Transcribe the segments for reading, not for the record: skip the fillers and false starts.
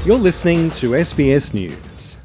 You're listening to SBS News.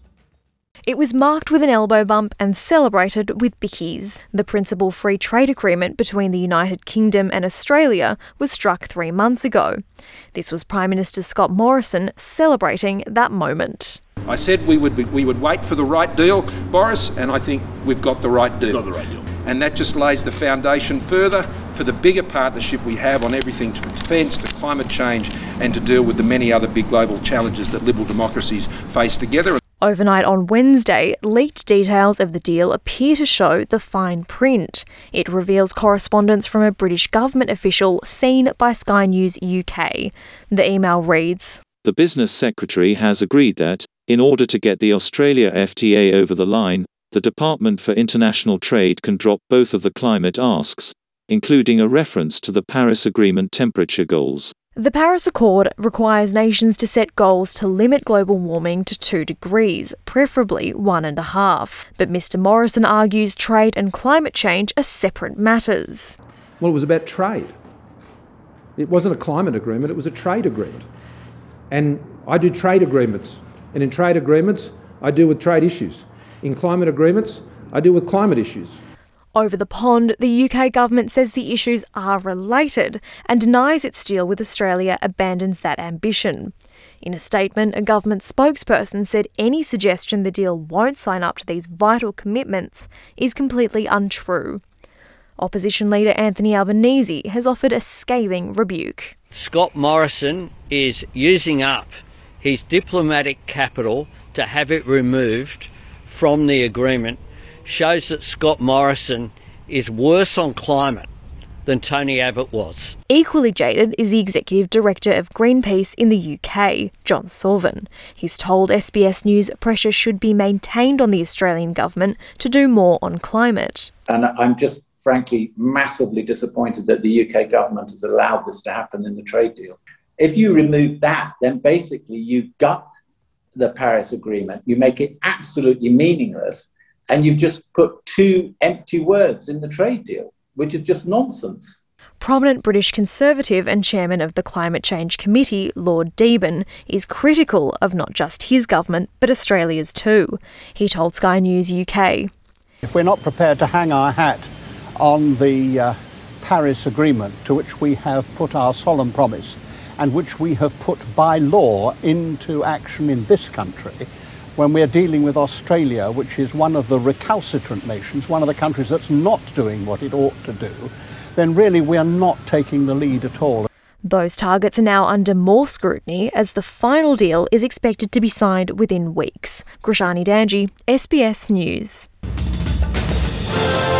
It was marked with an elbow bump and celebrated with bickies. The principal free trade agreement between the United Kingdom and Australia was struck 3 months ago. This was Prime Minister Scott Morrison celebrating that moment. I said we would wait for the right deal, Boris, and I think we've got the right deal. And that just lays the foundation further for the bigger partnership we have on everything to defence, to climate change, and to deal with the many other big global challenges that liberal democracies face together. Overnight on Wednesday, leaked details of the deal appear to show the fine print. It reveals correspondence from a British government official seen by Sky News UK. The email reads, "The business secretary has agreed that, in order to get the Australia FTA over the line, the Department for International Trade can drop both of the climate asks, including a reference to the Paris Agreement temperature goals." The Paris Accord requires nations to set goals to limit global warming to 2 degrees, preferably 1.5. But Mr Morrison argues trade and climate change are separate matters. Well, it was about trade. It wasn't a climate agreement, it was a trade agreement. And I do trade agreements. And in trade agreements, I deal with trade issues. In climate agreements, I deal with climate issues. Over the pond, the UK government says the issues are related and denies its deal with Australia abandons that ambition. In a statement, a government spokesperson said any suggestion the deal won't sign up to these vital commitments is completely untrue. Opposition leader Anthony Albanese has offered a scathing rebuke. Scott Morrison is using up his diplomatic capital to have it removed from the agreement. Shows that Scott Morrison is worse on climate than Tony Abbott was. Equally jaded is the Executive Director of Greenpeace in the UK, John Sullivan. He's told SBS News pressure should be maintained on the Australian government to do more on climate. And I'm just frankly massively disappointed that the UK government has allowed this to happen in the trade deal. If you remove that, then basically you gut the Paris Agreement, you make it absolutely meaningless, and you've just put 2 empty words in the trade deal, which is just nonsense. Prominent British Conservative and chairman of the Climate Change Committee, Lord Deben, is critical of not just his government, but Australia's too. He told Sky News UK. If we're not prepared to hang our hat on the Paris Agreement, to which we have put our solemn promise, and which we have put by law into action in this country, when we're dealing with Australia, which is one of the recalcitrant nations, one of the countries that's not doing what it ought to do, then really we are not taking the lead at all. Those targets are now under more scrutiny as the final deal is expected to be signed within weeks. Grishani Danji, SBS News.